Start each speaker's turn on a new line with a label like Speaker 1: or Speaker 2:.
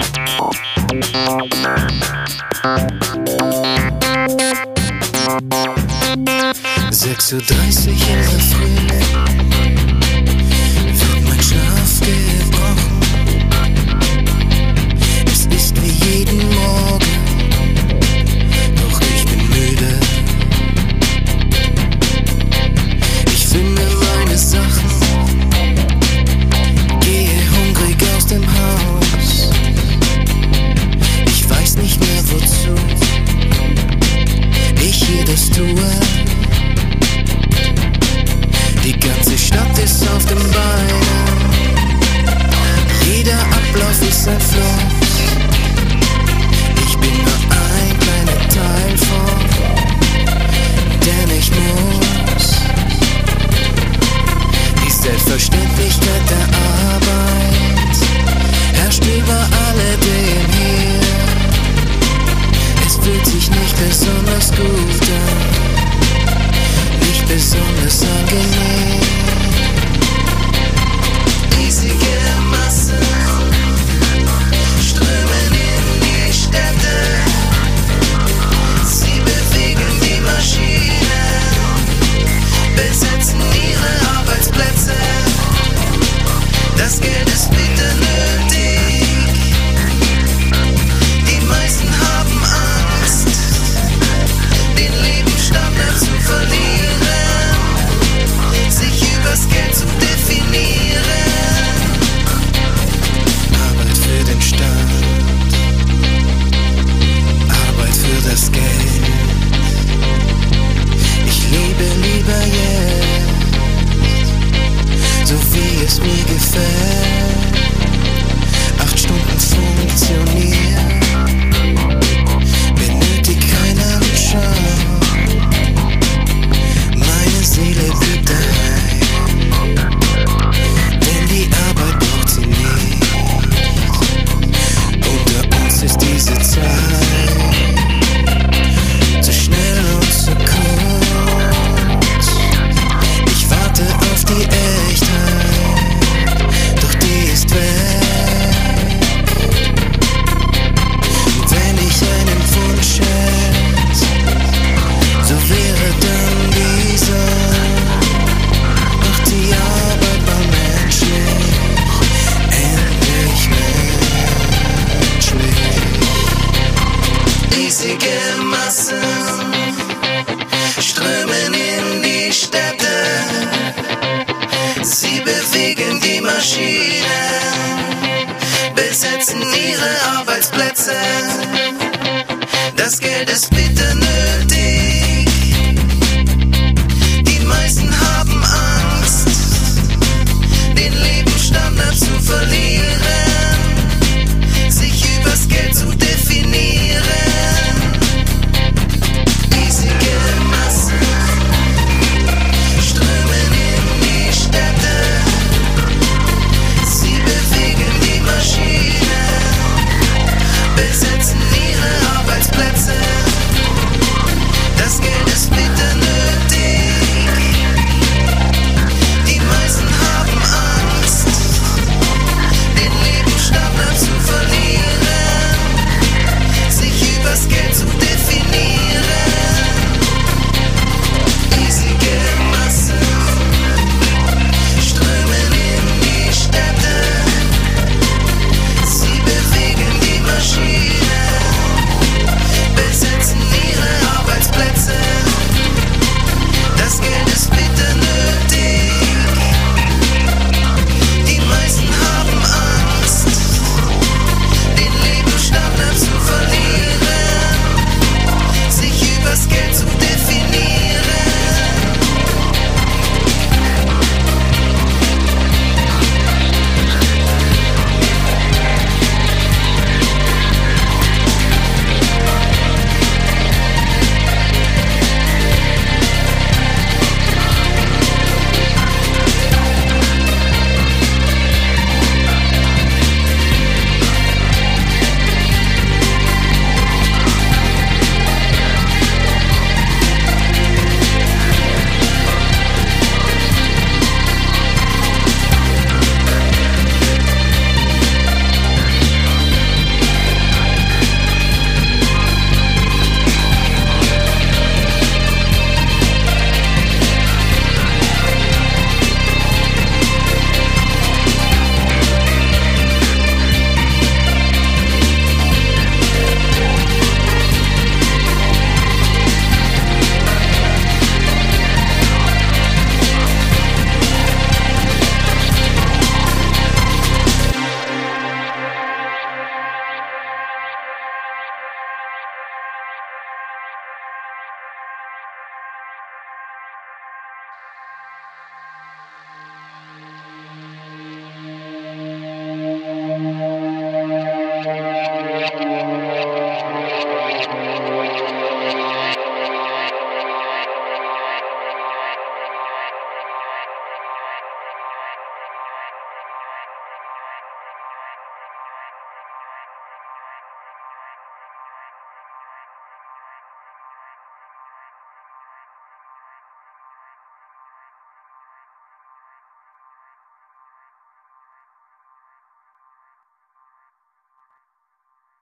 Speaker 1: 6:30 in der Früh wird mein Schlaf gebrochen. Es ist wie jeden Morgen, doch ich bin müde. Ich finde meine Sachen, gehe hungrig aus dem Haus. Ich weiß nicht mehr wozu ich hier das tue. Die ganze Stadt ist auf dem Beinen, jeder Ablauf ist ein Fluss. Ich bin nur ein kleiner Teil von, der nicht muss. Die Selbstverständlichkeit der Arbeit herrscht über alledem hier. Es fühlt sich nicht besonders gut an, nicht besonders angenehm. Riesige Massen strömen in die Städte, sie bewegen die Maschinen, besetzen ihre Arbeitsplätze. Das Geld ist bitter nötig, die meisten haben Angst, den Lebensstandard zu verlieren, sich übers Geld zu definieren. Arbeit für den Staat, Arbeit für das Geld. Ich lebe lieber jetzt, so wie es mir gefällt. 8 Stunden funktionieren, benötigt keinen Scham. Meine Seele blieb daheim, denn die Arbeit braucht sie nicht. Unter uns ist diese Zeit zu schnell und zu kurz. Ich warte auf die Echtheit, doch die ist weg. Wenn ich einen Wunsch hätte, so wäre dann dieser. Macht die Arbeit mal menschlich, endlich menschlich. Riesige Massen strömen in die Städte, sie bewegen die Maschinen, besetzen ihre Arbeitsplätze. Das Geld ist bitter nötig, die meisten haben Angst, den Lebensstandard zu verlieren, sich übers Geld zu definieren. Riesige Massen strömen in die Städte, sie bewegen die Maschinen, besetzen ihre Arbeitsplätze. Das Geld ist bitter nötig, die meisten haben Angst, den